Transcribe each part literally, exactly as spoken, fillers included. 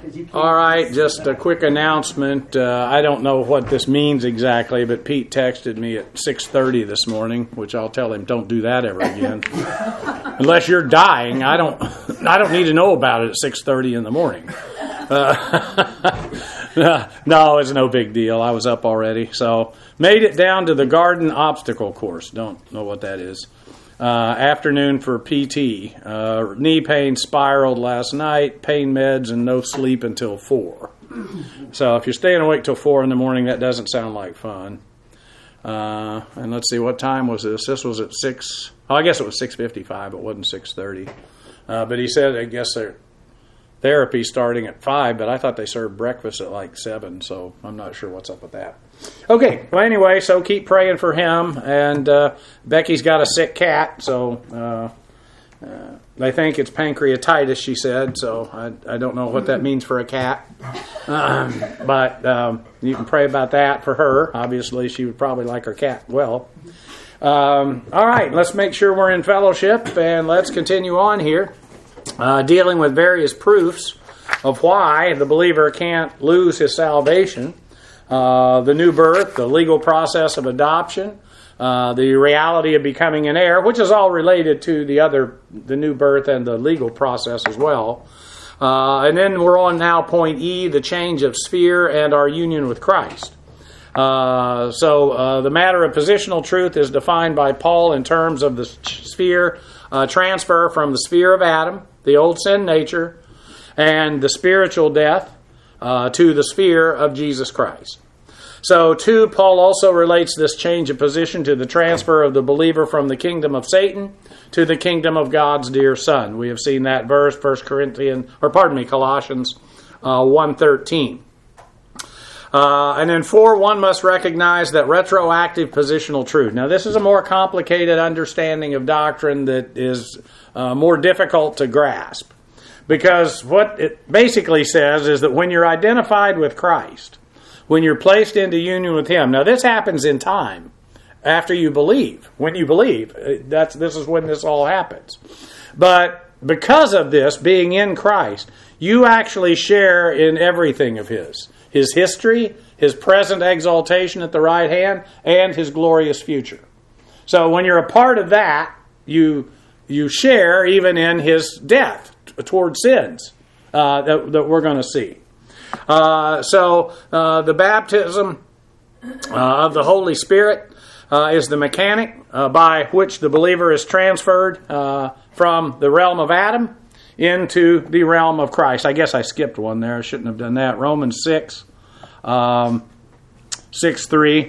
All right, just a quick announcement. Uh, I don't know what this means exactly, but Pete texted me at six thirty this morning, which I'll tell him don't do that ever again. Unless you're dying, I don't I don't need to know about it at six thirty in the morning. Uh, no, it's no big deal. I was up already. So, made it down to the garden obstacle course. Don't know what that is. Uh, afternoon for P T. Uh, knee pain spiraled last night, pain meds, and no sleep until four. So if you're staying awake till four in the morning, that doesn't sound like fun. Uh, and let's see, what time was this? This was at six. Oh, I guess it was six fifty-five. It wasn't six thirty. Uh, but he said, I guess their therapy starting at five, but I thought they served breakfast at like seven, so I'm not sure what's up with that. Okay, well, anyway, so keep praying for him. And uh, Becky's got a sick cat, so uh, uh, they think it's pancreatitis, she said, so I, I don't know what that means for a cat. Um, but um, you can pray about that for her. Obviously, she would probably like her cat well. Um, all right, let's make sure we're in fellowship, and let's continue on here, uh, dealing with various proofs of why the believer can't lose his salvation. Uh, the new birth, the legal process of adoption, uh, the reality of becoming an heir, which is all related to the other, the new birth and the legal process as well. Uh, and then we're on now point E, the change of sphere and our union with Christ. Uh, so uh, the matter of positional truth is defined by Paul in terms of the sphere uh, transfer from the sphere of Adam, the old sin nature, and the spiritual death, Uh, to the sphere of Jesus Christ. So, too, Paul also relates this change of position to the transfer of the believer from the kingdom of Satan to the kingdom of God's dear Son. We have seen that verse, First Corinthians, or pardon me, Colossians uh, one thirteen. Uh, and in four, one must recognize that retroactive positional truth. Now, this is a more complicated understanding of doctrine that is uh, more difficult to grasp. Because what it basically says is that when you're identified with Christ, when you're placed into union with Him, now this happens in time, after you believe. When you believe, that's this is when this all happens. But because of this, being in Christ, you actually share in everything of His. His history, His present exaltation at the right hand, and His glorious future. So when you're a part of that, you you share even in His death toward sins uh, that, that we're going to see. Uh, so uh, the baptism uh, of the Holy Spirit uh, is the mechanic uh, by which the believer is transferred uh, from the realm of Adam into the realm of Christ. I guess I skipped one there. I shouldn't have done that. Romans six, um, six three.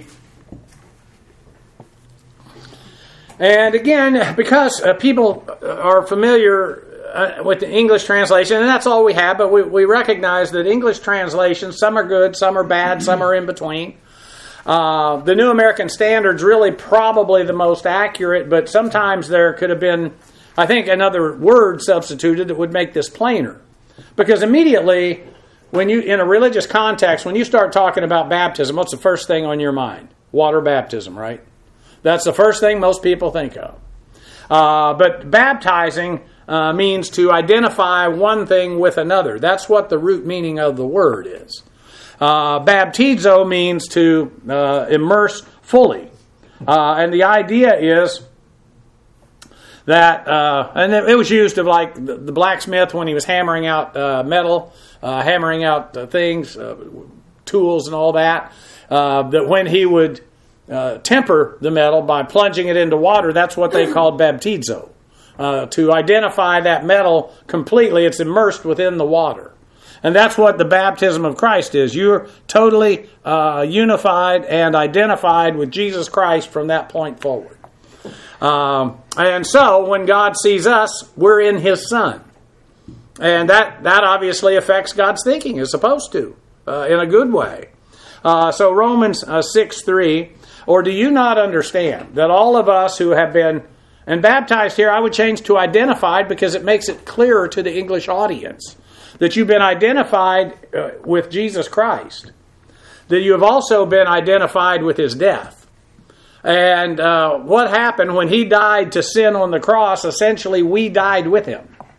And again, because uh, people are familiar Uh, with the English translation, and that's all we have, but we, we recognize that English translations, some are good, some are bad, some are in between. Uh, the New American Standard's really probably the most accurate, but sometimes there could have been, I think, another word substituted that would make this plainer. Because immediately, when you, in a religious context, when you start talking about baptism, what's the first thing on your mind? Water baptism, right? That's the first thing most people think of. Uh, but baptizing Uh, means to identify one thing with another. That's what the root meaning of the word is. Uh, baptizo means to uh, immerse fully. Uh, and the idea is that, uh, and it was used of like the, the blacksmith when he was hammering out uh, metal, uh, hammering out uh, things, uh, tools and all that, uh, that when he would uh, temper the metal by plunging it into water, that's what they called baptizo. Uh, to identify that metal completely, it's immersed within the water. And that's what the baptism of Christ is. You're totally uh, unified and identified with Jesus Christ from that point forward. Um, and so, when God sees us, we're in His Son. And that, that obviously affects God's thinking, is supposed to, uh, in a good way. Uh, so, Romans uh, six three, or do you not understand that all of us who have been And baptized here, I would change to identified because it makes it clearer to the English audience that you've been identified uh, with Jesus Christ. That you have also been identified with His death. And uh, what happened when He died to sin on the cross, essentially we died with Him.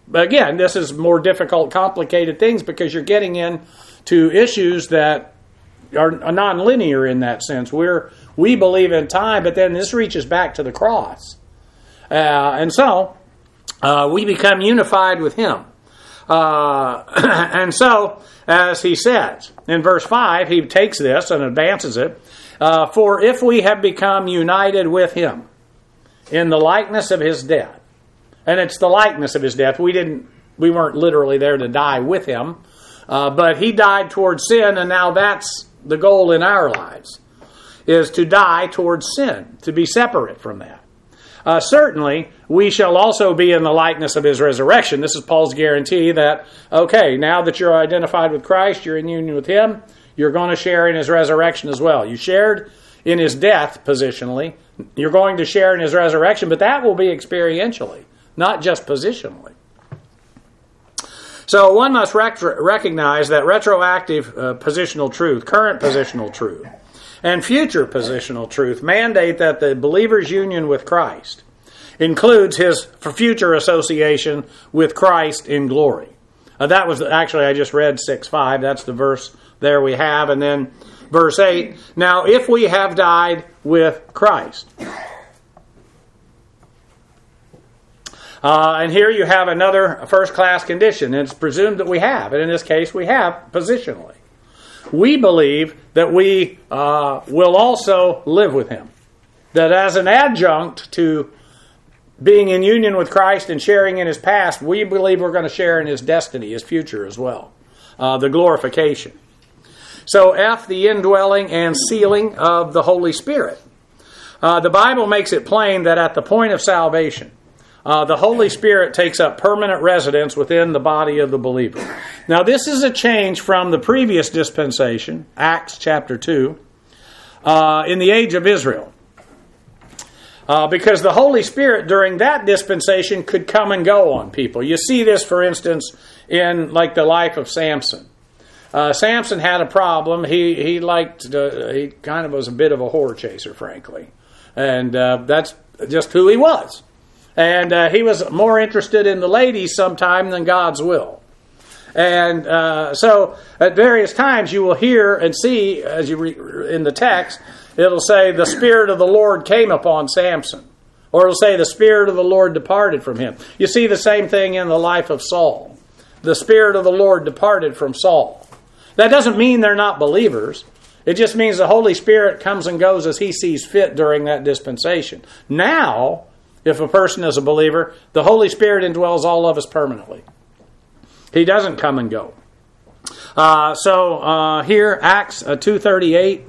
But again, this is more difficult, complicated things because you're getting into issues that are non-linear in that sense. We're, we believe in time, but then this reaches back to the cross. Uh, and so, uh, we become unified with Him. Uh, and so, as he says, in verse five, he takes this and advances it. Uh, For if we have become united with Him in the likeness of His death, and it's the likeness of His death. We didn't, we weren't literally there to die with Him, uh, but He died towards sin, and now that's the goal in our lives, is to die towards sin, to be separate from that. Uh, certainly, we shall also be in the likeness of His resurrection. This is Paul's guarantee that, okay, now that you're identified with Christ, you're in union with Him, you're going to share in His resurrection as well. You shared in His death positionally. You're going to share in His resurrection, but that will be experientially, not just positionally. So one must rec- recognize that retroactive uh, positional truth, current positional truth, and future positional truth mandate that the believer's union with Christ includes his future association with Christ in glory. Uh, that was, actually, I just read six five. That's the verse there we have. And then verse eight. Now, if we have died with Christ. Uh, and here you have another first-class condition. It's presumed that we have. And in this case, we have positionally. We believe that we uh, will also live with Him. That as an adjunct to being in union with Christ and sharing in His past, we believe we're going to share in His destiny, His future as well. Uh, the glorification. So F, the indwelling and sealing of the Holy Spirit. Uh, the Bible makes it plain that at the point of salvation, Uh, the Holy Spirit takes up permanent residence within the body of the believer. Now, this is a change from the previous dispensation, Acts chapter two, uh, in the age of Israel. Uh, because the Holy Spirit during that dispensation could come and go on people. You see this, for instance, in like the life of Samson. Uh, Samson had a problem. He he liked, uh, he kind of was a bit of a whore chaser, frankly. And uh, that's just who he was. And uh, he was more interested in the ladies sometime than God's will. And uh, so at various times you will hear and see, as you read in the text, it'll say the Spirit of the Lord came upon Samson. Or it'll say the Spirit of the Lord departed from him. You see the same thing in the life of Saul. The Spirit of the Lord departed from Saul. That doesn't mean they're not believers. It just means the Holy Spirit comes and goes as He sees fit during that dispensation. Now, if a person is a believer, the Holy Spirit indwells all of us permanently. He doesn't come and go. Uh, so uh, here, Acts uh, two thirty-eight.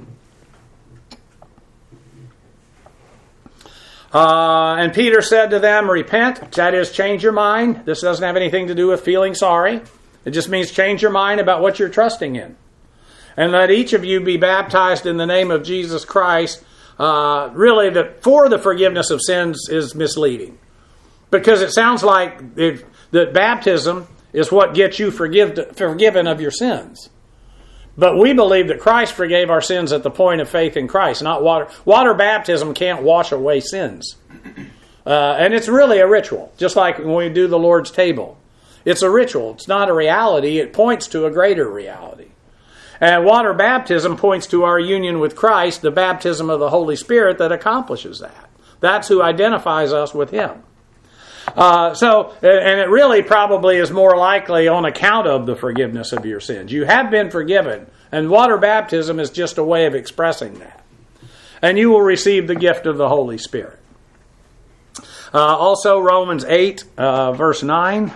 Uh, and Peter said to them, repent, that is, change your mind. This doesn't have anything to do with feeling sorry. It just means change your mind about what you're trusting in. And let each of you be baptized in the name of Jesus Christ. Uh, really, the, for the forgiveness of sins is misleading. Because it sounds like it, that baptism is what gets you forgive, forgiven of your sins. But we believe that Christ forgave our sins at the point of faith in Christ, not water. Water baptism can't wash away sins. Uh, and it's really a ritual, just like when we do the Lord's table. It's a ritual. It's not a reality. It points to a greater reality. And water baptism points to our union with Christ, the baptism of the Holy Spirit that accomplishes that. That's who identifies us with Him. Uh, so, and it really probably is more likely on account of the forgiveness of your sins. You have been forgiven, and water baptism is just a way of expressing that. And you will receive the gift of the Holy Spirit. Uh, also, Romans eight, uh, verse nine.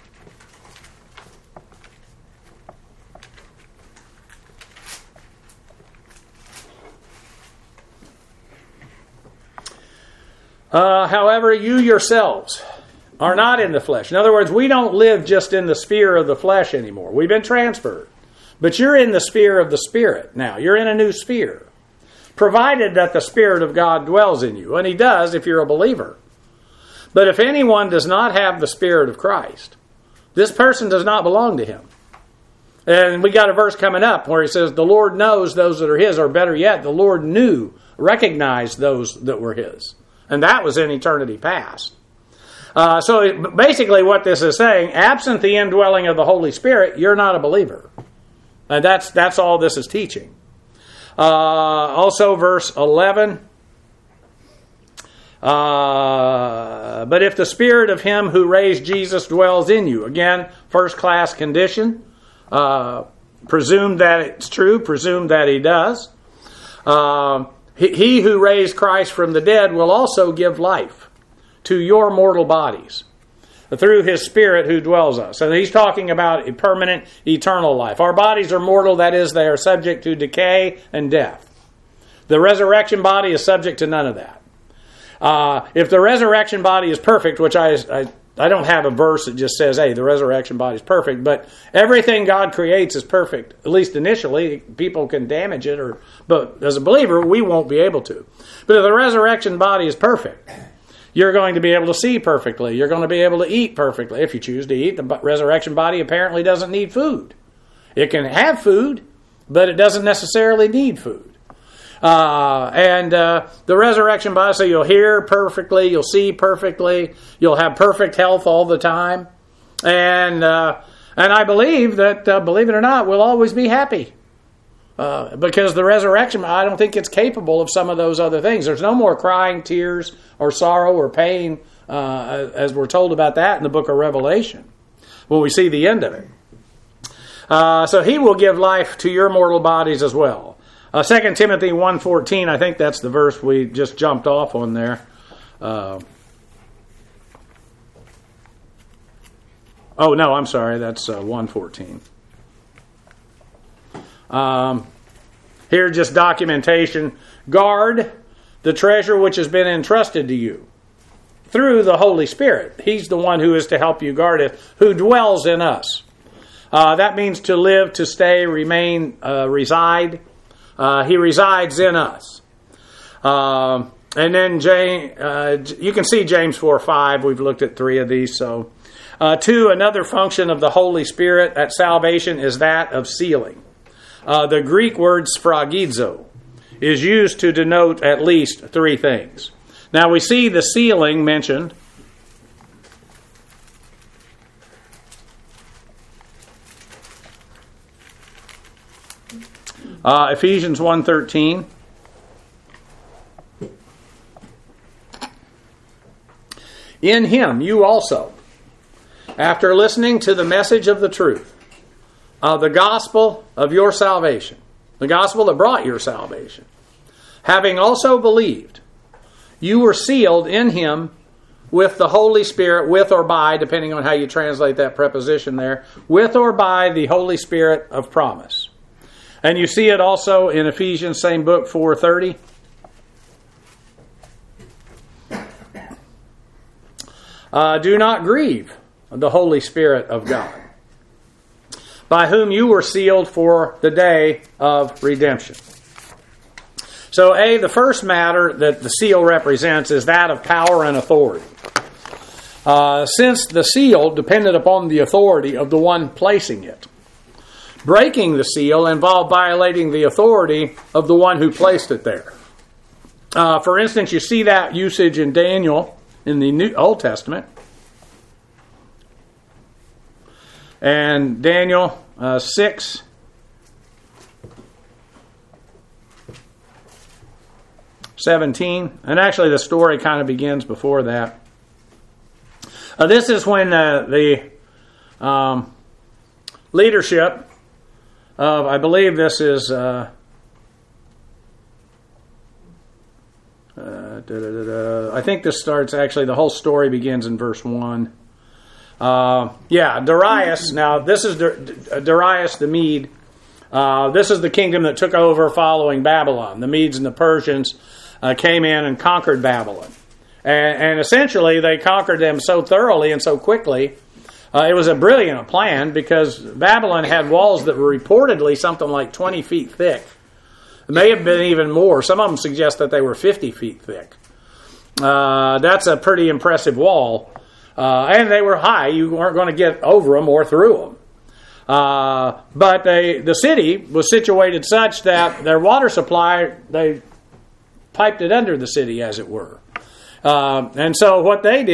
Uh, however, you yourselves are not in the flesh. In other words, we don't live just in the sphere of the flesh anymore. We've been transferred. But you're in the sphere of the Spirit now. You're in a new sphere. Provided that the Spirit of God dwells in you. And He does if you're a believer. But if anyone does not have the Spirit of Christ, this person does not belong to Him. And we got a verse coming up where He says, the Lord knows those that are His, or better yet, the Lord knew, recognized those that were His. And that was in eternity past. Uh, so basically what this is saying, absent the indwelling of the Holy Spirit, you're not a believer. And that's, that's all this is teaching. Uh, also verse eleven. Uh, but if the Spirit of Him who raised Jesus dwells in you, again, first class condition, uh, presume that it's true, presume that He does. Uh, he, he who raised Christ from the dead will also give life to your mortal bodies through His Spirit who dwells us. And He's talking about a permanent, eternal life. Our bodies are mortal, that is, they are subject to decay and death. The resurrection body is subject to none of that. Uh, if the resurrection body is perfect, which I, I I don't have a verse that just says, hey, the resurrection body is perfect, but everything God creates is perfect, at least initially. People can damage it, or but as a believer, we won't be able to. But if the resurrection body is perfect, you're going to be able to see perfectly. You're going to be able to eat perfectly if you choose to eat. The resurrection body apparently doesn't need food. It can have food, but it doesn't necessarily need food. Uh, and uh, the resurrection body, so you'll hear perfectly, you'll see perfectly, you'll have perfect health all the time. And uh, and I believe that, uh, believe it or not, we'll always be happy. Uh, because the resurrection, I don't think it's capable of some of those other things. There's no more crying, tears, or sorrow, or pain, uh, as we're told about that in the book of Revelation, when we see the end of it. Uh, so He will give life to your mortal bodies as well. Uh, Second Timothy one fourteen, I think that's the verse we just jumped off on there. Uh, oh, no, I'm sorry, that's uh, one fourteen. Um, here, just documentation. Guard the treasure which has been entrusted to you through the Holy Spirit. He's the one who is to help you guard it, who dwells in us. Uh, that means to live, to stay, remain, uh, reside. Uh, he resides in us. Uh, and then James, uh, you can see James four five. We've looked at three of these. So, uh, two, another function of the Holy Spirit at salvation is that of sealing. Uh, the Greek word sphragizo is used to denote at least three things. Now we see the sealing mentioned. Uh, Ephesians one thirteen. In Him you also, after listening to the message of the truth, of the gospel of your salvation, the gospel that brought your salvation, having also believed, you were sealed in Him with the Holy Spirit, with or by, depending on how you translate that preposition there, with or by the Holy Spirit of promise. And you see it also in Ephesians, same book, four thirty. Uh, do not grieve the Holy Spirit of God, by whom you were sealed for the day of redemption. So, A, the first matter that the seal represents is that of power and authority. Uh, since the seal depended upon the authority of the one placing it. Breaking the seal involved violating the authority of the one who placed it there. Uh, for instance, you see that usage in Daniel in the New Old Testament. And Daniel uh, six, seventeen. And actually the story kind of begins before that. Uh, this is when uh, the um, leadership of, I believe this is, uh, uh, da, da, da, da. I think this starts, actually the whole story begins in verse one. Uh, yeah, Darius, now this is Darius the Mede. Uh, this is the kingdom that took over following Babylon. The Medes and the Persians uh, came in and conquered Babylon. And, and essentially they conquered them so thoroughly and so quickly. Uh, it was a brilliant plan because Babylon had walls that were reportedly something like twenty feet thick. It may have been even more. Some of them suggest that they were fifty feet thick. Uh, that's a pretty impressive wall. Uh, and they were high. You weren't going to get over them or through them. Uh, but they, the city was situated such that their water supply, they piped it under the city, as it were. Uh, and so what they did,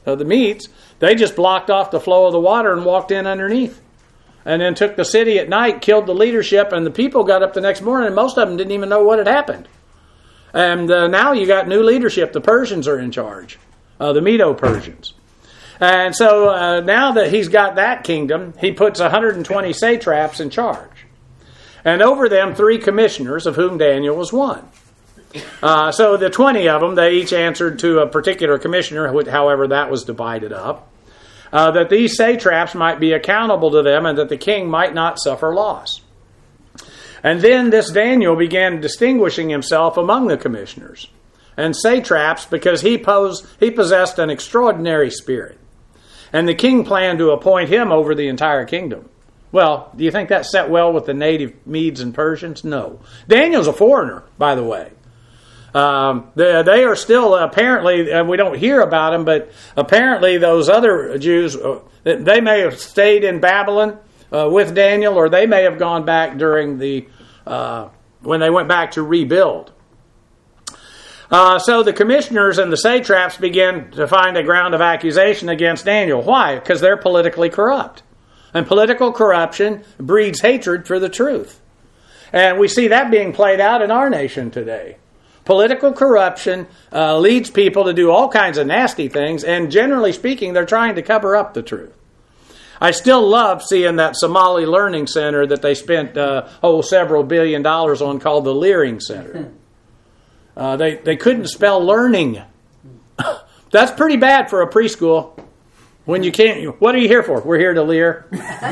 of the Medes, they just blocked off the flow of the water and walked in underneath. And then took the city at night, killed the leadership, and the people got up the next morning, and most of them didn't even know what had happened. And uh, now you got new leadership. The Persians are in charge, uh, the Medo-Persians. And so uh, now that he's got that kingdom, he puts one hundred twenty satraps in charge. And over them, three commissioners, of whom Daniel was one. Uh, so the twenty of them, they each answered to a particular commissioner, however that was divided up. Uh, that these satraps might be accountable to them and that the king might not suffer loss. And then this Daniel began distinguishing himself among the commissioners and satraps because he, posed, he possessed an extraordinary spirit. And the king planned to appoint him over the entire kingdom. Well, do you think that set well with the native Medes and Persians? No. Daniel's a foreigner, by the way. Um, they, they are still apparently, and we don't hear about them, but apparently those other Jews, uh, they may have stayed in Babylon uh, with Daniel, or they may have gone back during the, uh, when they went back to rebuild. Uh, so the commissioners and the satraps began to find a ground of accusation against Daniel. Why? Because they're politically corrupt. And political corruption breeds hatred for the truth. And we see that being played out in our nation today. Political corruption uh, leads people to do all kinds of nasty things, and generally speaking, they're trying to cover up the truth. I still love seeing that Somali Learning Center that they spent uh, oh several billion dollars on, called the Leering Center. Uh, they they couldn't spell learning. That's pretty bad for a preschool. When you can't, what are you here for? We're here to leer.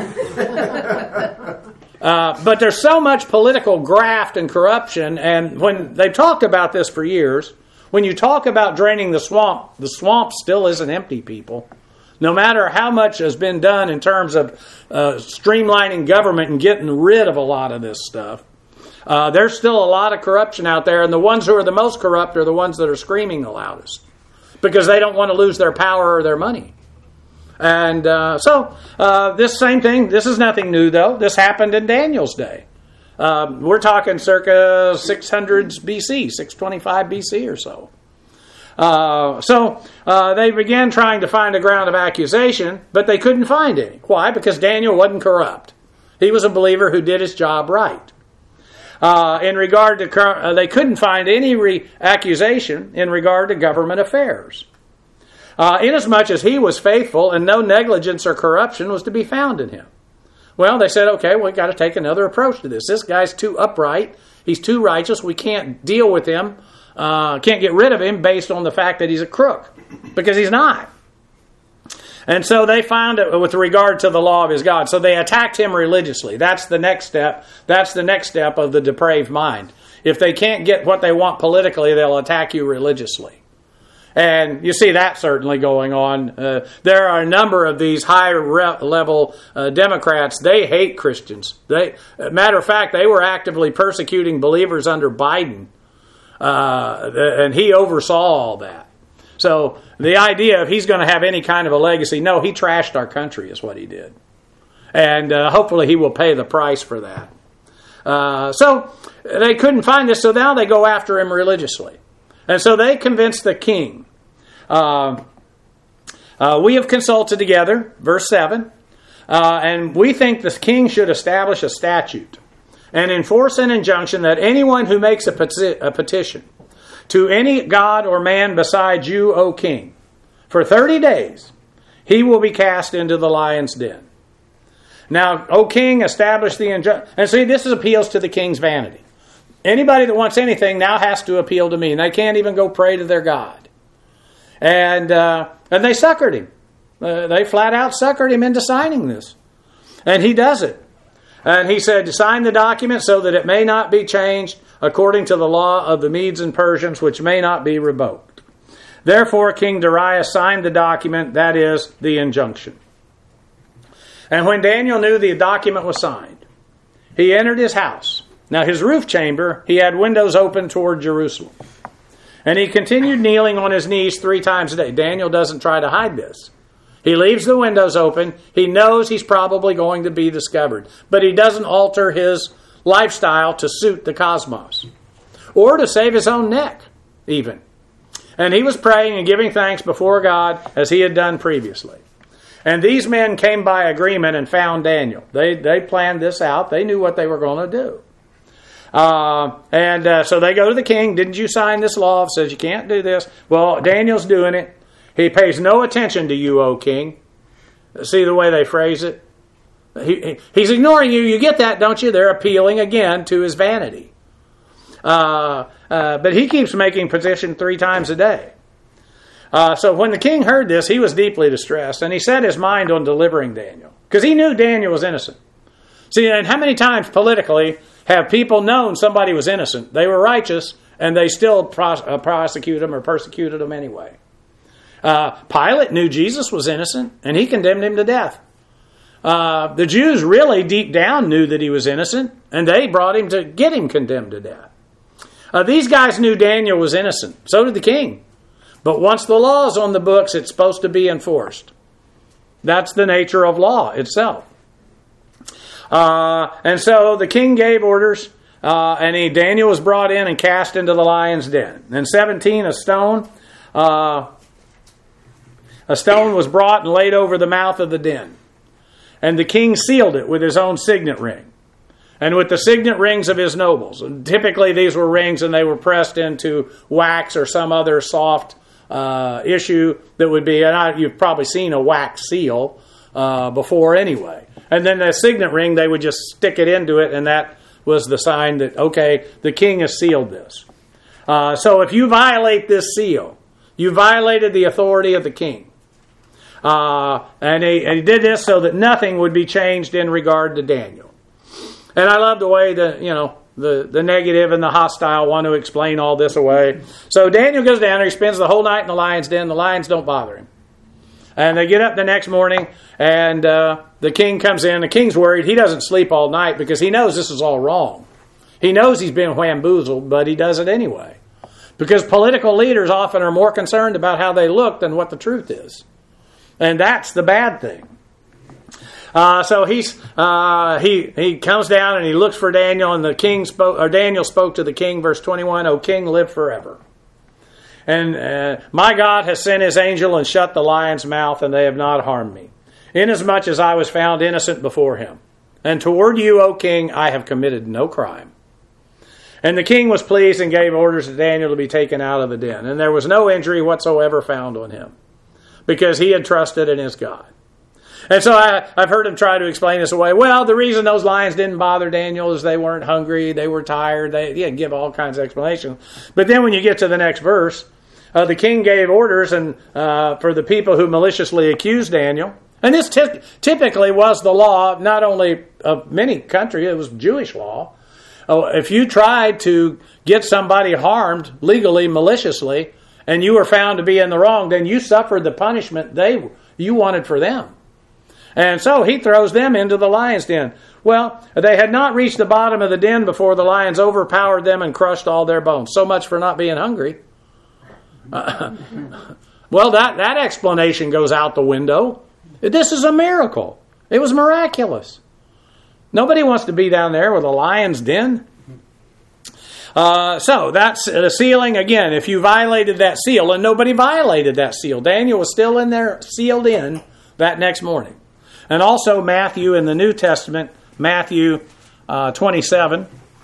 Uh, but there's so much political graft and corruption, and when they've talked about this for years, when you talk about draining the swamp, the swamp still isn't empty, people. No matter how much has been done in terms of uh, streamlining government and getting rid of a lot of this stuff, uh, there's still a lot of corruption out there, and the ones who are the most corrupt are the ones that are screaming the loudest because they don't want to lose their power or their money. And uh, so, uh, this same thing, this is nothing new, though. This happened in Daniel's day. Uh, we're talking circa six hundreds B C, six twenty-five B C or so. Uh, so, uh, they began trying to find a ground of accusation, but they couldn't find any. Why? Because Daniel wasn't corrupt. He was a believer who did his job right. Uh, in regard to, uh, they couldn't find any re- accusation in regard to government affairs. Uh, inasmuch as he was faithful and no negligence or corruption was to be found in him. Well, they said, okay, we've got to take another approach to this. This guy's too upright. He's too righteous. We can't deal with him. Uh, can't get rid of him based on the fact that he's a crook. Because he's not. And so they found it with regard to the law of his God. So they attacked him religiously. That's the next step. That's the next step of the depraved mind. If they can't get what they want politically, they'll attack you religiously. And you see that certainly going on. Uh, there are a number of these high-level uh, Democrats. They hate Christians. They, matter of fact, they were actively persecuting believers under Biden, uh, and he oversaw all that. So the idea of he's going to have any kind of a legacy, no, he trashed our country is what he did. And uh, hopefully he will pay the price for that. Uh, so they couldn't find this, so now they go after him religiously. And so they convinced the king. Uh, uh, we have consulted together, verse seven, uh, and we think the king should establish a statute and enforce an injunction that anyone who makes a, peti- a petition to any god or man besides you, O king, for thirty days, he will be cast into the lion's den. Now, O king, establish the injunction. And see, this is appeals to the king's vanity. Anybody that wants anything now has to appeal to me, and they can't even go pray to their God. And uh, and they suckered him. Uh, they flat out suckered him into signing this. And he does it. And he said, sign the document so that it may not be changed according to the law of the Medes and Persians, which may not be revoked. Therefore, King Darius signed the document, that is, the injunction. And when Daniel knew the document was signed, he entered his house. Now, his roof chamber, he had windows open toward Jerusalem. And he continued kneeling on his knees three times a day. Daniel doesn't try to hide this. He leaves the windows open. He knows he's probably going to be discovered. But he doesn't alter his lifestyle to suit the cosmos. Or to save his own neck, even. And he was praying and giving thanks before God as he had done previously. And these men came by agreement and found Daniel. They they planned this out. They knew what they were going to do. Uh, and uh, so they go to the king. Didn't you sign this law? It says you can't do this. Well, Daniel's doing it. He pays no attention to you, O king. See the way they phrase it? He, he, he's ignoring you. You get that, don't you? They're appealing again to his vanity. Uh, uh, but he keeps making petition three times a day. Uh, so when the king heard this, he was deeply distressed, and he set his mind on delivering Daniel, because he knew Daniel was innocent. See, and how many times politically have people known somebody was innocent? They were righteous, and they still pros- uh, prosecute them or persecuted them anyway. Uh, Pilate knew Jesus was innocent, and he condemned him to death. Uh, the Jews really deep down knew that he was innocent, and they brought him to get him condemned to death. Uh, these guys knew Daniel was innocent. So did the king. But once the law is on the books, it's supposed to be enforced. That's the nature of law itself. Uh, and so the king gave orders, uh, and he, Daniel was brought in and cast into the lion's den. In seventeen, a stone, uh, a stone was brought and laid over the mouth of the den. And the king sealed it with his own signet ring, and with the signet rings of his nobles. And typically these were rings, and they were pressed into wax or some other soft uh, issue that would be, and I, you've probably seen a wax seal uh, before anyway. And then the signet ring, they would just stick it into it, and that was the sign that, okay, the king has sealed this. Uh, so if you violate this seal, you violated the authority of the king. Uh, and, he, and he did this so that nothing would be changed in regard to Daniel. And I love the way that, you know, the, the negative and the hostile want to explain all this away. So Daniel goes down there, he spends the whole night in the lion's den. The lions don't bother him. And they get up the next morning, and uh, the king comes in. The king's worried. He doesn't sleep all night because he knows this is all wrong. He knows he's been whamboozled, but he does it anyway. Because political leaders often are more concerned about how they look than what the truth is. And that's the bad thing. Uh, so he's uh, he he comes down and he looks for Daniel, and the king spoke, or Daniel spoke to the king, verse twenty-one. O king, live forever. And uh, my God has sent his angel and shut the lion's mouth, and they have not harmed me, inasmuch as I was found innocent before him. And toward you, O king, I have committed no crime. And the king was pleased and gave orders to Daniel to be taken out of the den. And there was no injury whatsoever found on him, because he had trusted in his God. And so I, I've heard him try to explain this away. Well, the reason those lions didn't bother Daniel is they weren't hungry, they were tired. They yeah, give all kinds of explanations. But then when you get to the next verse, uh, the king gave orders and uh, for the people who maliciously accused Daniel. And this t- typically was the law, not only of many countries, it was Jewish law. Uh, if you tried to get somebody harmed legally, maliciously, and you were found to be in the wrong, then you suffered the punishment they you wanted for them. And so he throws them into the lion's den. Well, they had not reached the bottom of the den before the lions overpowered them and crushed all their bones. So much for not being hungry. Uh, well, that, that explanation goes out the window. This is a miracle. It was miraculous. Nobody wants to be down there with a lion's den. Uh, so that's the sealing. Again, if you violated that seal, and nobody violated that seal. Daniel was still in there, sealed in that next morning. And also Matthew in the New Testament, Matthew uh, twenty-seven,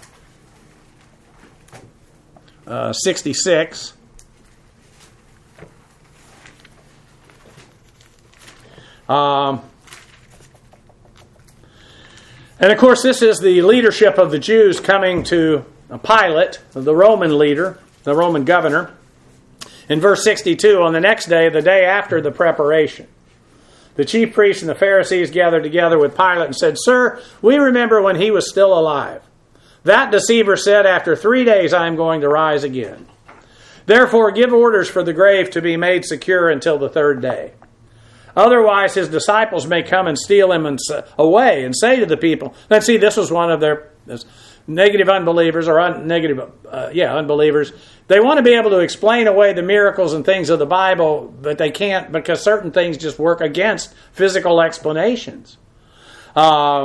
uh, sixty-six. Um, and of course, this is the leadership of the Jews coming to Pilate, the Roman leader, the Roman governor. In verse sixty-two, on the next day, the day after the preparation, the chief priests and the Pharisees gathered together with Pilate and said, Sir, we remember when he was still alive. That deceiver said, after three days I am going to rise again. Therefore give orders for the grave to be made secure until the third day. Otherwise his disciples may come and steal him and away and say to the people, let's see, this was one of their negative unbelievers, or un, negative, uh, yeah, unbelievers. They want to be able to explain away the miracles and things of the Bible, but they can't because certain things just work against physical explanations. Uh,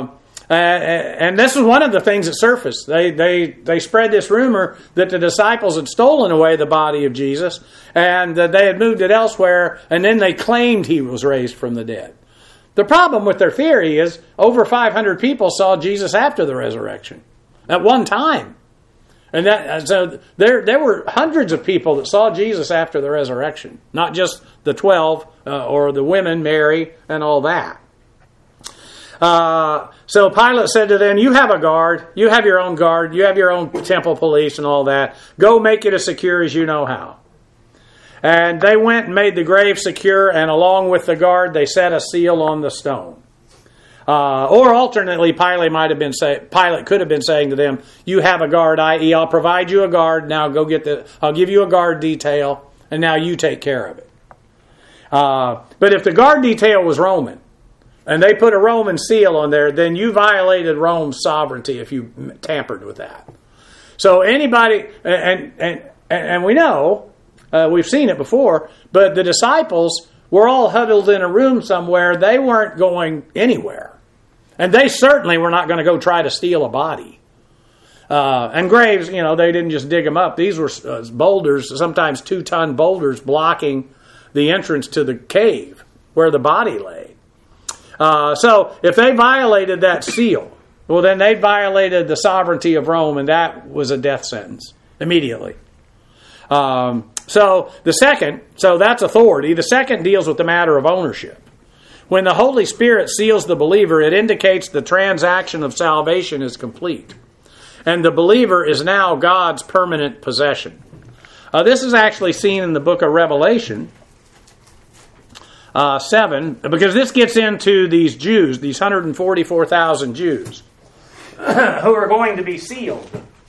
Uh, and this was one of the things that surfaced. They, they, they spread this rumor that the disciples had stolen away the body of Jesus and that they had moved it elsewhere, and then they claimed he was raised from the dead. The problem with their theory is over five hundred people saw Jesus after the resurrection at one time. And that, so there, there were hundreds of people that saw Jesus after the resurrection, not just the twelve uh, or the women, Mary, and all that. Uh, so Pilate said to them, you have a guard, you have your own guard, you have your own temple police and all that. Go make it as secure as you know how. And they went and made the grave secure, and along with the guard, they set a seal on the stone. Uh, or alternately, Pilate might have been say, Pilate could have been saying to them, "You have a guard, that is, I'll provide you a guard. Now go get the. I'll give you a guard detail, and now you take care of it." Uh, but if the guard detail was Roman, and they put a Roman seal on there, then you violated Rome's sovereignty if you tampered with that. So anybody, and and and we know. Uh, we've seen it before, but the disciples were all huddled in a room somewhere. They weren't going anywhere. And they certainly were not going to go try to steal a body. Uh, and graves, you know, they didn't just dig them up. These were uh, boulders, sometimes two-ton boulders blocking the entrance to the cave where the body lay. Uh, so if they violated that seal, well, then they violated the sovereignty of Rome, and that was a death sentence immediately. Um, so the second, so that's authority. The second deals with the matter of ownership. When the Holy Spirit seals the believer, it indicates the transaction of salvation is complete. And the believer is now God's permanent possession. Uh, this is actually seen in the book of Revelation uh, seven, because this gets into these Jews, these one hundred forty-four thousand Jews, who are going to be sealed.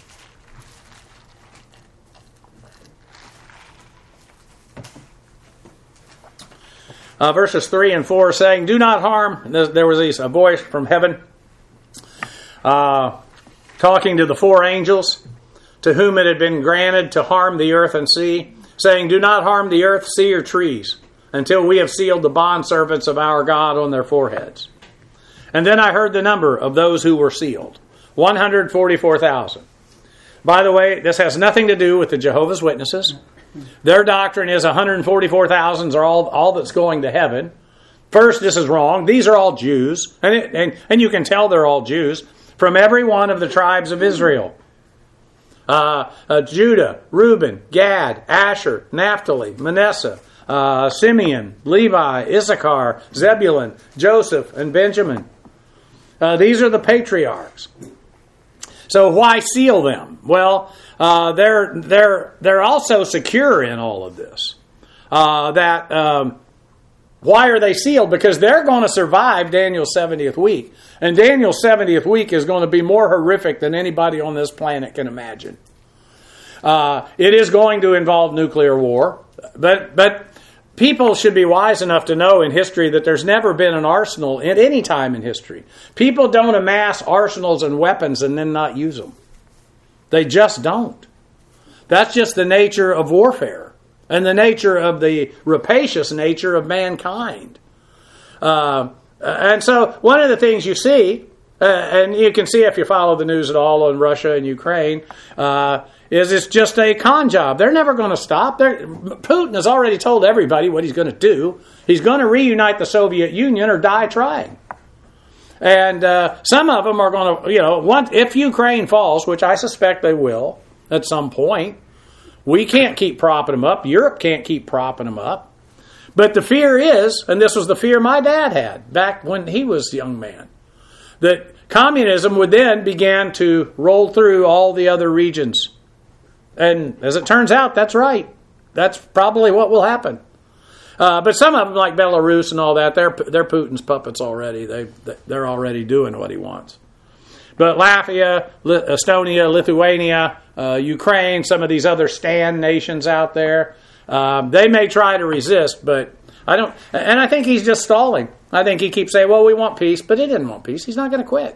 Uh, verses three and four saying, "Do not harm." There was a voice from heaven uh, talking to the four angels to whom it had been granted to harm the earth and sea, saying, "Do not harm the earth, sea, or trees, until we have sealed the bondservants of our God on their foreheads." And then I heard the number of those who were sealed, one hundred forty-four thousand. By the way, this has nothing to do with the Jehovah's Witnesses. Their doctrine is one hundred forty-four thousand are all, all that's going to heaven. First, this is wrong. These are all Jews. And, it, and, and you can tell they're all Jews from every one of the tribes of Israel. Uh, uh, Judah, Reuben, Gad, Asher, Naphtali, Manasseh, uh, Simeon, Levi, Issachar, Zebulun, Joseph, and Benjamin. Uh, these are the patriarchs. So why seal them? Well, uh, they're they're they're also secure in all of this. Uh, that um, why are they sealed? Because they're going to survive Daniel's seventieth week, and Daniel's seventieth week is going to be more horrific than anybody on this planet can imagine. Uh, it is going to involve nuclear war, but but. People should be wise enough to know in history that there's never been an arsenal at any time in history. People don't amass arsenals and weapons and then not use them. They just don't. That's just the nature of warfare and the nature of the rapacious nature of mankind. Uh, and so one of the things you see, uh, and you can see if you follow the news at all on Russia and Ukraine, uh, is it's just a con job. They're never going to stop. They're, Putin has already told everybody what he's going to do. He's going to reunite the Soviet Union or die trying. And uh, some of them are going to, you know, once, if Ukraine falls, which I suspect they will at some point, we can't keep propping them up. Europe can't keep propping them up. But the fear is, and this was the fear my dad had back when he was a young man, that communism would then begin to roll through all the other regions. And as it turns out, that's right. That's probably what will happen. Uh, but some of them, like Belarus and all that, they're they're Putin's puppets already. They they're already doing what he wants. But Latvia, Estonia, Lithuania, uh, Ukraine, some of these other stand nations out there, um, they may try to resist, but I don't. And I think he's just stalling. I think he keeps saying, "Well, we want peace," but he didn't want peace. He's not going to quit.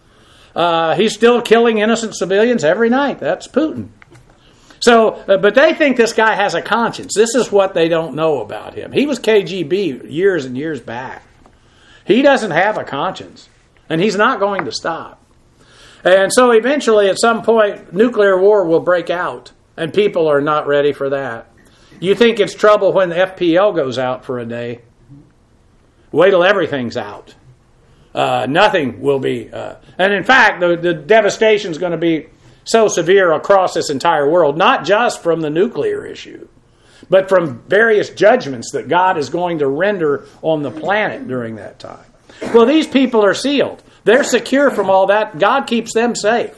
Uh, he's still killing innocent civilians every night. That's Putin. So, uh, but they think this guy has a conscience. This is what they don't know about him. He was K G B years and years back. He doesn't have a conscience. And he's not going to stop. And so eventually, at some point, nuclear war will break out. And people are not ready for that. You think it's trouble when the F P L goes out for a day. Wait till everything's out. Uh, nothing will be... Uh, and in fact, the, the devastation is going to be so severe across this entire world, not just from the nuclear issue, but from various judgments that God is going to render on the planet during that time. Well, these people are sealed. They're secure from all that. God keeps them safe.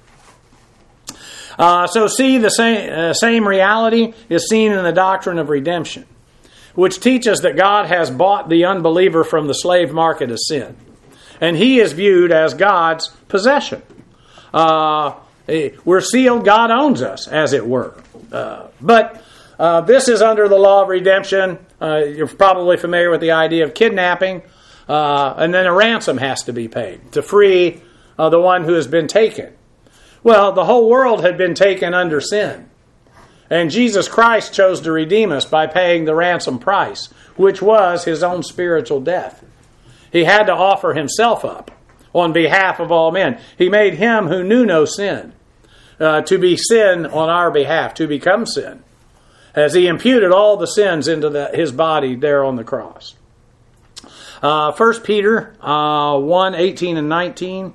Uh, so see, the same, uh, same reality is seen in the doctrine of redemption, which teaches that God has bought the unbeliever from the slave market of sin. And he is viewed as God's possession. Uh, we're sealed. God owns us, as it were. Uh, but uh, this is under the law of redemption. Uh, you're probably familiar with the idea of kidnapping. Uh, and then a ransom has to be paid to free uh, the one who has been taken. Well, the whole world had been taken under sin. And Jesus Christ chose to redeem us by paying the ransom price, which was his own spiritual death. He had to offer himself up on behalf of all men. He made him who knew no sin uh, to be sin on our behalf, to become sin, as he imputed all the sins into the, his body there on the cross. Uh, First Peter uh, one, eighteen and nineteen.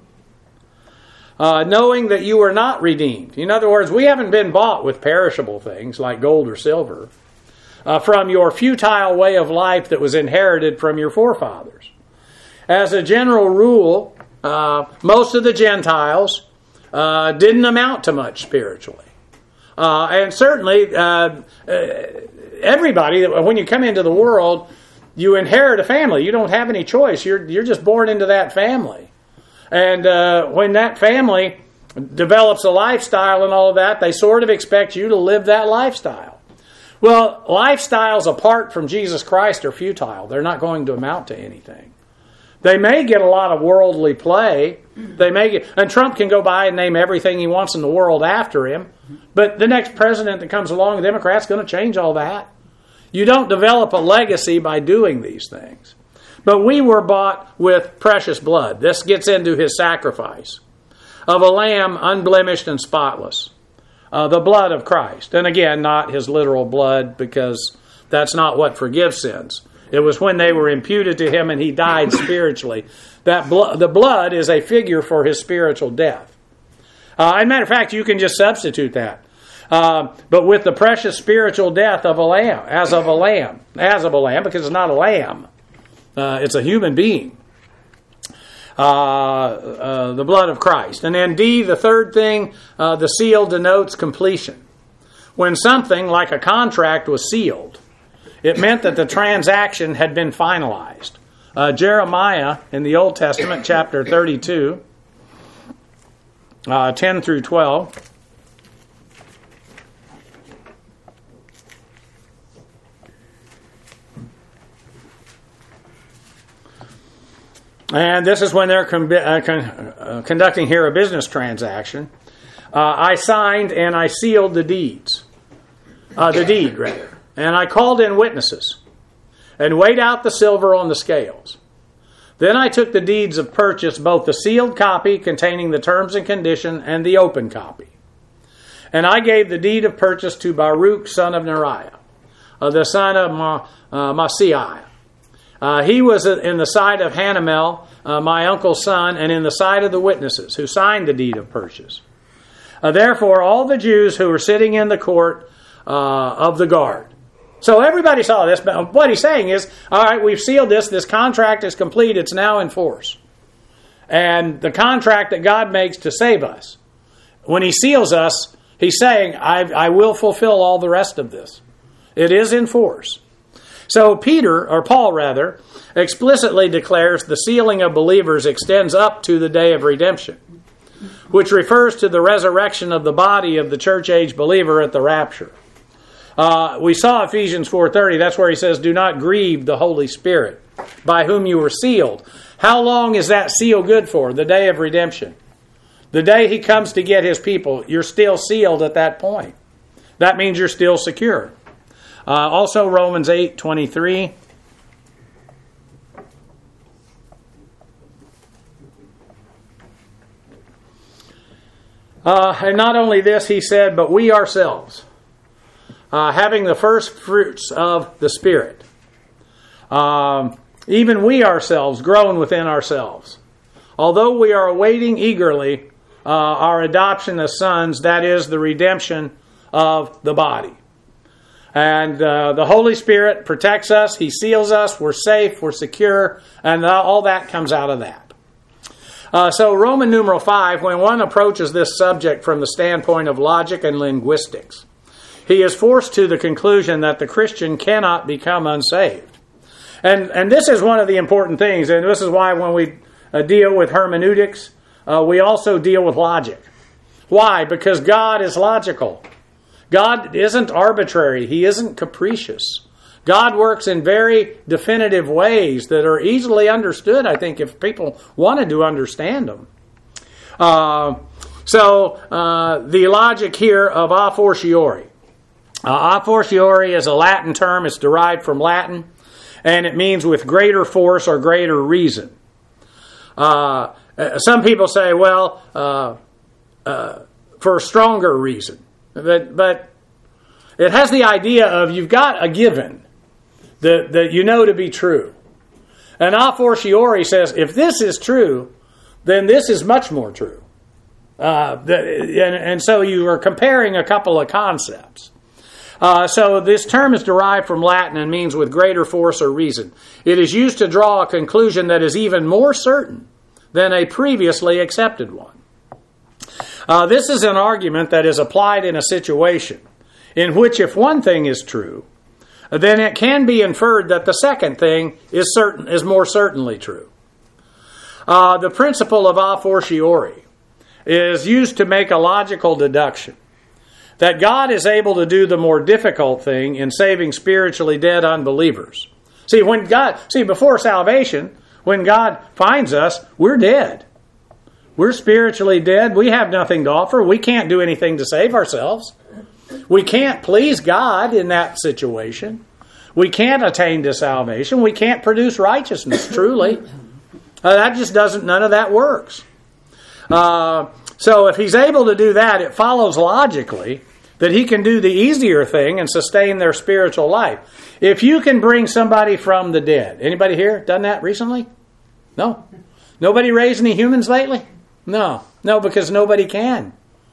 Uh, knowing that you are not redeemed. In other words, we haven't been bought with perishable things like gold or silver uh, from your futile way of life that was inherited from your forefathers. As a general rule, uh, most of the Gentiles uh, didn't amount to much spiritually. Uh, and certainly, uh, everybody, when you come into the world, you inherit a family. You don't have any choice. You're, you're just born into that family. And uh, when that family develops a lifestyle and all of that, they sort of expect you to live that lifestyle. Well, lifestyles apart from Jesus Christ are futile. They're not going to amount to anything. They may get a lot of worldly play. They may get, and Trump can go by and name everything he wants in the world after him. But the next president that comes along, the Democrat's going to change all that. You don't develop a legacy by doing these things. But we were bought with precious blood. This gets into his sacrifice of a lamb unblemished and spotless. Uh, the blood of Christ. And again, not his literal blood, because that's not what forgives sins. It was when they were imputed to him and he died spiritually. That blo- the blood is a figure for his spiritual death. Uh, as a matter of fact, you can just substitute that. Uh, but with the precious spiritual death of a lamb, as of a lamb, as of a lamb, because it's not a lamb. Uh, it's a human being. Uh, uh, the blood of Christ. And then D, the third thing, uh, the seal denotes completion. When something like a contract was sealed, it meant that the transaction had been finalized. Uh, Jeremiah in the Old Testament, chapter thirty-two, uh, ten through twelve. And this is when they're con- uh, con- uh, conducting here a business transaction. Uh, I signed and I sealed the deeds. Uh, the deed, rather. And I called in witnesses and weighed out the silver on the scales. Then I took the deeds of purchase, both the sealed copy containing the terms and condition and the open copy. And I gave the deed of purchase to Baruch, son of Neriah, uh, the son of Ma- uh, Maaseiah. Uh, he was in the sight of Hanamel, uh, my uncle's son, and in the sight of the witnesses who signed the deed of purchase. Uh, therefore, all the Jews who were sitting in the court uh, of the guard. So everybody saw this, but what he's saying is, all right, we've sealed this. This contract is complete. It's now in force. And the contract that God makes to save us, when he seals us, he's saying, I, I will fulfill all the rest of this. It is in force. So Peter, or Paul rather, explicitly declares the sealing of believers extends up to the day of redemption, which refers to the resurrection of the body of the church-age believer at the rapture. Uh, we saw Ephesians four thirty, that's where he says, do not grieve the Holy Spirit, by whom you were sealed. How long is that seal good for? The day of redemption. The day he comes to get his people, you're still sealed at that point. That means you're still secure. Uh, also, Romans eight twenty-three. Uh, and not only this, he said, but we ourselves, uh, having the first fruits of the Spirit, um, even we ourselves, grown within ourselves, although we are awaiting eagerly uh, our adoption as sons, that is, the redemption of the body. And uh, the Holy Spirit protects us, He seals us, we're safe, we're secure, and all that comes out of that. Uh, so Roman numeral five, when one approaches this subject from the standpoint of logic and linguistics, he is forced to the conclusion that the Christian cannot become unsaved. And and this is one of the important things, and this is why when we uh, deal with hermeneutics, uh, we also deal with logic. Why? Because God is logical. God isn't arbitrary. He isn't capricious. God works in very definitive ways that are easily understood, I think, if people wanted to understand them. Uh, so, uh, the logic here of a fortiori. Uh, a fortiori is a Latin term. It's derived from Latin, and it means with greater force or greater reason. Uh, some people say, well, uh, uh, for a stronger reason. But, but it has the idea of you've got a given that, that you know to be true. And a fortiori says, if this is true, then this is much more true. Uh, and, and so you are comparing a couple of concepts. Uh, so this term is derived from Latin and means with greater force or reason. It is used to draw a conclusion that is even more certain than a previously accepted one. Uh, this is an argument that is applied in a situation in which if one thing is true, then it can be inferred that the second thing is certain is more certainly true. Uh, the principle of a fortiori is used to make a logical deduction that God is able to do the more difficult thing in saving spiritually dead unbelievers. See, when God, see, before salvation, when God finds us, we're dead. We're spiritually dead. We have nothing to offer. We can't do anything to save ourselves. We can't please God in that situation. We can't attain to salvation. We can't produce righteousness, truly. Uh, that just doesn't, none of that works. Uh, so if He's able to do that, it follows logically that He can do the easier thing and sustain their spiritual life. If you can bring somebody from the dead. Anybody here done that recently? No? Nobody raised any humans lately? No, no, because nobody can.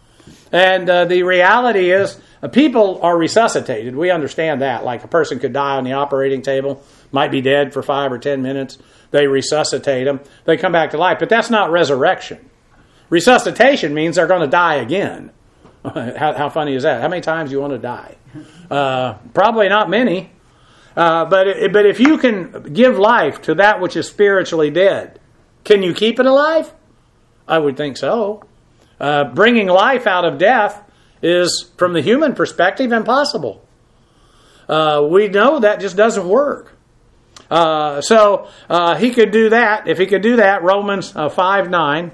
And uh, the reality is, uh, people are resuscitated. We understand that. Like a person could die on the operating table, might be dead for five or ten minutes. They resuscitate them. They come back to life. But that's not resurrection. Resuscitation means they're going to die again. how, how funny is that? How many times do you want to die? Uh, probably not many. Uh, but, it, but if you can give life to that which is spiritually dead, can you keep it alive? I would think so. Uh, bringing life out of death is, from the human perspective, impossible. Uh, we know that just doesn't work. Uh, so uh, he could do that. If he could do that, Romans uh, five nine.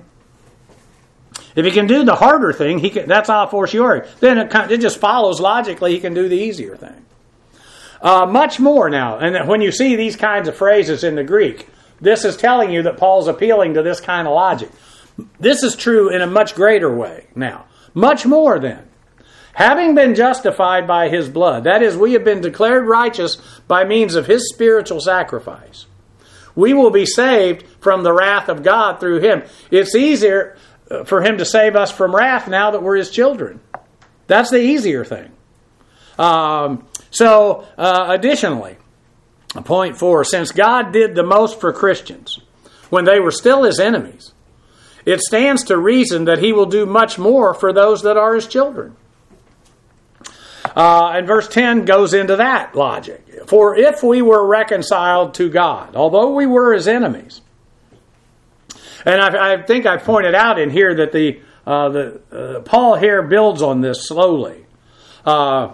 If he can do the harder thing, he can, that's a fortiori. Then it, it just follows logically he can do the easier thing. Uh, much more now. And when you see these kinds of phrases in the Greek, this is telling you that Paul's appealing to this kind of logic. This is true in a much greater way now. Much more then. Having been justified by His blood, that is, we have been declared righteous by means of His spiritual sacrifice, we will be saved from the wrath of God through Him. It's easier for Him to save us from wrath now that we're His children. That's the easier thing. Um, so, uh, additionally, point four, since God did the most for Christians when they were still His enemies, it stands to reason that He will do much more for those that are His children. Uh, and verse ten goes into that logic. For if we were reconciled to God, although we were His enemies, and I, I think I pointed out in here that the, uh, the uh, Paul here builds on this slowly. Uh,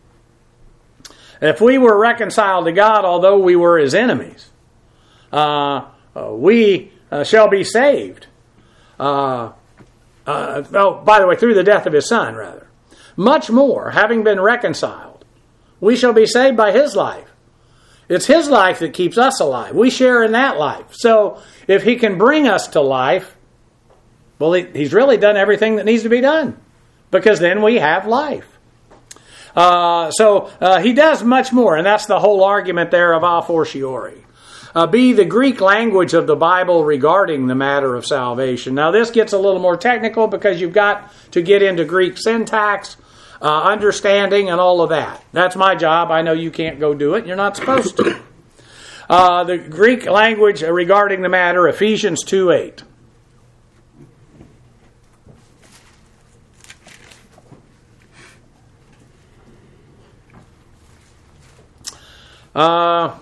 if we were reconciled to God, although we were His enemies, uh, uh, we uh, shall be saved. Uh, uh, oh, by the way, through the death of His Son, rather. Much more, having been reconciled, we shall be saved by His life. It's His life that keeps us alive. We share in that life. So, if He can bring us to life, Well, he, he's really done everything that needs to be done, because then we have life. Uh, so uh, he does much more, and that's the whole argument there of a fortiori. Uh, B, the Greek language of the Bible regarding the matter of salvation. Now, this gets a little more technical because you've got to get into Greek syntax, uh, understanding, and all of that. That's my job. I know you can't go do it. You're not supposed to. Uh, the Greek language regarding the matter, Ephesians two eight. Uh...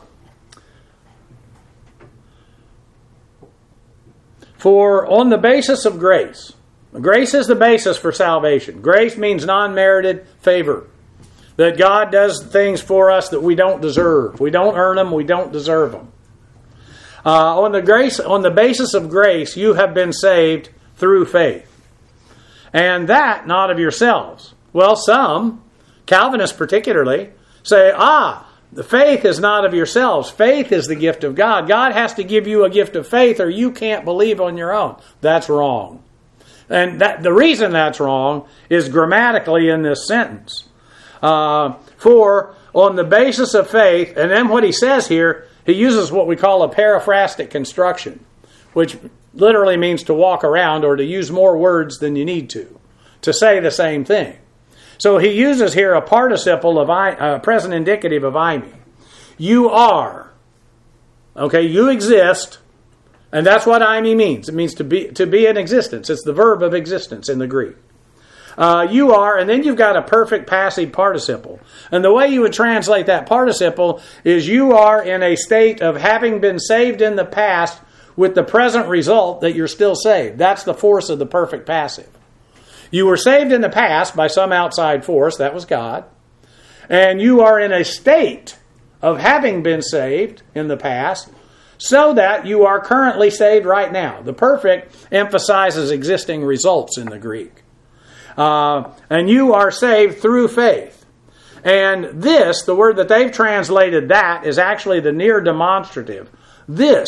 For on the basis of grace, grace is the basis for salvation. Grace means non-merited favor. That God does things for us that we don't deserve. We don't earn them, we don't deserve them. Uh, on the grace, on the basis of grace, you have been saved through faith. And that not of yourselves. Well, some, Calvinists particularly, say, ah, the faith is not of yourselves. Faith is the gift of God. God has to give you a gift of faith or you can't believe on your own. That's wrong. And that, the reason that's wrong is grammatically in this sentence. Uh, for on the basis of faith, and then what he says here, he uses what we call a paraphrastic construction, which literally means to walk around or to use more words than you need to, to say the same thing. So he uses here a participle of I, uh, present indicative of I me. You are. Okay, you exist. And that's what I me means. It means to be to be in existence. It's the verb of existence in the Greek. Uh, you are, and then you've got a perfect passive participle. And the way you would translate that participle is you are in a state of having been saved in the past with the present result that you're still saved. That's the force of the perfect passive. You were saved in the past by some outside force, that was God, and you are in a state of having been saved in the past so that you are currently saved right now. The perfect emphasizes existing results in the Greek. Uh, and you are saved through faith. And this, the word that they've translated that, is actually the near demonstrative. This,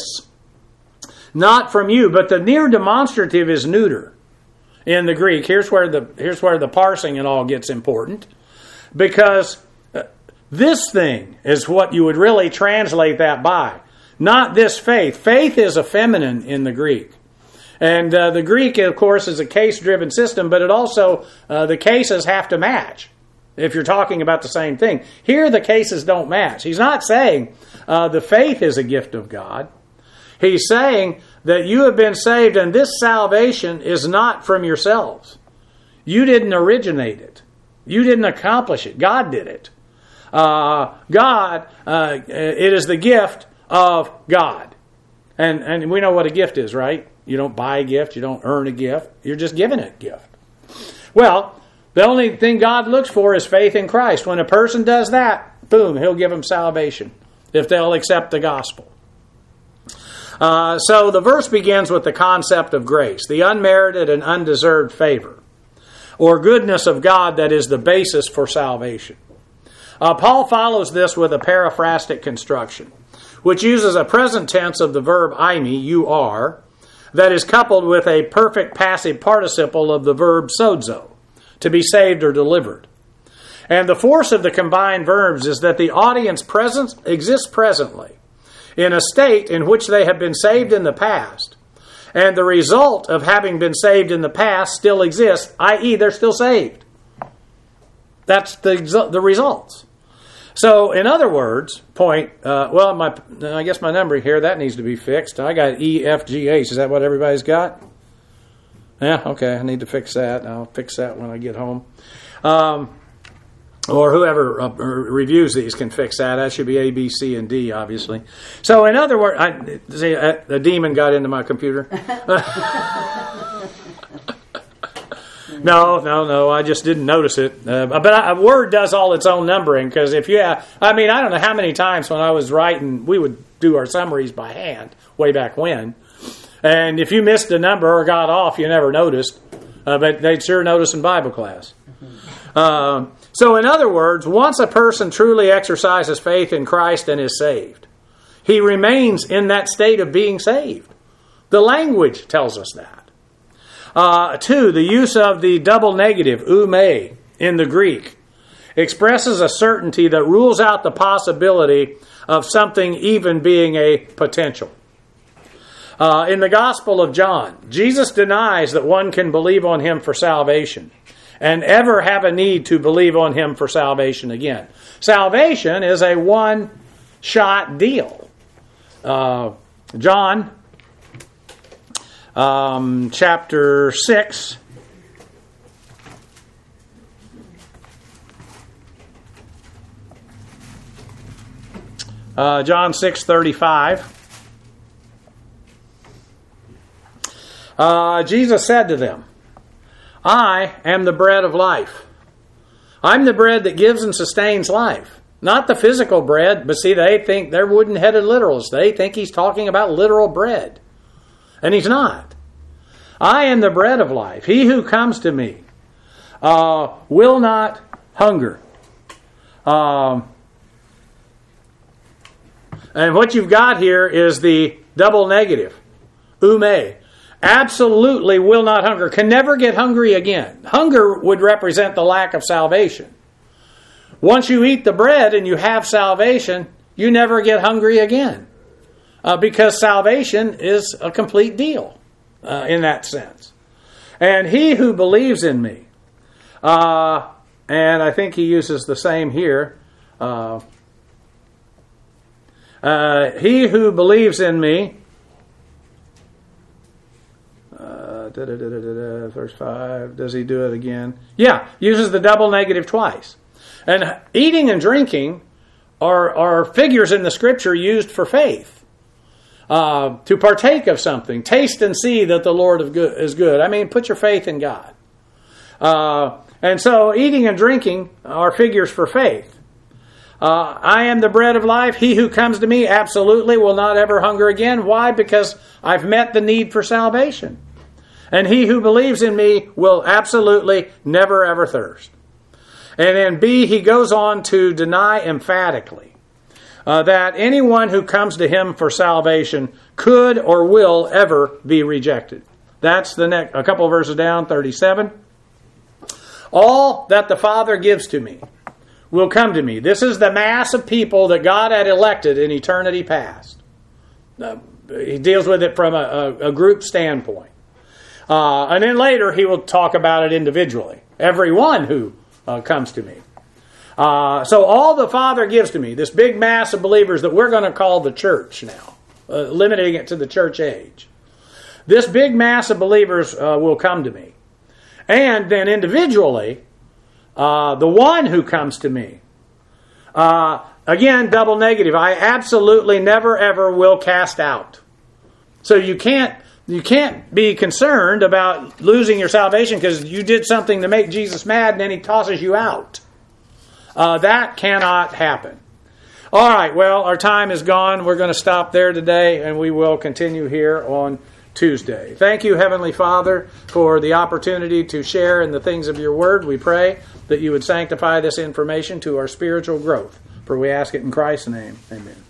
not from you, but the near demonstrative is neuter. In the Greek, here's where the here's where the parsing and all gets important, because this thing is what you would really translate that by, not this faith. Faith is a feminine in the Greek, and uh, the Greek, of course, is a case-driven system, but it also uh, the cases have to match if you're talking about the same thing. Here, the cases don't match. He's not saying uh, the faith is a gift of God. He's saying that you have been saved, and this salvation is not from yourselves. You didn't originate it. You didn't accomplish it. God did it. Uh, God, uh, it is the gift of God. And, and we know what a gift is, right? You don't buy a gift. You don't earn a gift. You're just given a gift. Well, the only thing God looks for is faith in Christ. When a person does that, boom, He'll give them salvation if they'll accept the gospel. Uh, so the verse begins with the concept of grace, the unmerited and undeserved favor, or goodness of God that is the basis for salvation. Uh, Paul follows this with a paraphrastic construction, which uses a present tense of the verb I me, you are, that is coupled with a perfect passive participle of the verb sozo, to be saved or delivered. And the force of the combined verbs is that the audience present exists presently, in a state in which they have been saved in the past, and the result of having been saved in the past still exists, that is they're still saved. That's the, the results. So, in other words, point, uh, well, my I guess my numbering here, that needs to be fixed. I got E, F, G, H. Is that what everybody's got? Yeah, okay, I need to fix that. I'll fix that when I get home. Um, or whoever uh, reviews these can fix that. That should be A, B, C, and D, obviously. So, in other words, I, see, a, a demon got into my computer. No, no, no. I just didn't notice it. Uh, but I, Word does all its own numbering, because if you have, I mean, I don't know how many times when I was writing, we would do our summaries by hand way back when. And if you missed a number or got off, you never noticed. Uh, but they'd sure notice in Bible class. Uh, so in other words, once a person truly exercises faith in Christ and is saved, he remains in that state of being saved. The language tells us that. Uh, two, the use of the double negative, ume, in the Greek, expresses a certainty that rules out the possibility of something even being a potential. Uh, in the Gospel of John, Jesus denies that one can believe on him for salvation and ever have a need to believe on him for salvation again. Salvation is a one-shot deal. Uh, John um, chapter six. Uh, John six thirty-five. Uh, Jesus said to them, I am the bread of life. I'm the bread that gives and sustains life. Not the physical bread, but see, they think they're wooden-headed literalists. They think he's talking about literal bread. And he's not. I am the bread of life. He who comes to me uh, will not hunger. Um, and what you've got here is the double negative, ume. Absolutely will not hunger, can never get hungry again. Hunger would represent the lack of salvation. Once you eat the bread and you have salvation, you never get hungry again. Uh, because salvation is a complete deal uh, in that sense. And he who believes in me, uh, and I think he uses the same here, uh, uh, he who believes in me, Da, da, da, da, da, verse five, does he do it again? Yeah, uses the double negative twice. And eating and drinking are, are figures in the Scripture used for faith. Uh, to partake of something. Taste and see that the Lord of good, is good. I mean, put your faith in God. Uh, and so eating and drinking are figures for faith. Uh, I am the bread of life. He who comes to me absolutely will not ever hunger again. Why? Because I've met the need for salvation. And he who believes in me will absolutely never ever thirst. And then B, he goes on to deny emphatically uh, that anyone who comes to him for salvation could or will ever be rejected. That's the next, a couple of verses down, thirty-seven. All that the Father gives to me will come to me. This is the mass of people that God had elected in eternity past. Uh, he deals with it from a, a, a group standpoint. Uh, and then later he will talk about it individually. Everyone who uh, comes to me. Uh, so all the Father gives to me, this big mass of believers that we're going to call the church now, uh, limiting it to the church age. This big mass of believers uh, will come to me. And then individually, uh, the one who comes to me, uh, again, double negative, I absolutely never ever will cast out. So you can't You can't be concerned about losing your salvation because you did something to make Jesus mad and then he tosses you out. Uh, that cannot happen. All right, well, our time is gone. We're going to stop there today and we will continue here on Tuesday. Thank you, Heavenly Father, for the opportunity to share in the things of your word. We pray that you would sanctify this information to our spiritual growth. For we ask it in Christ's name. Amen.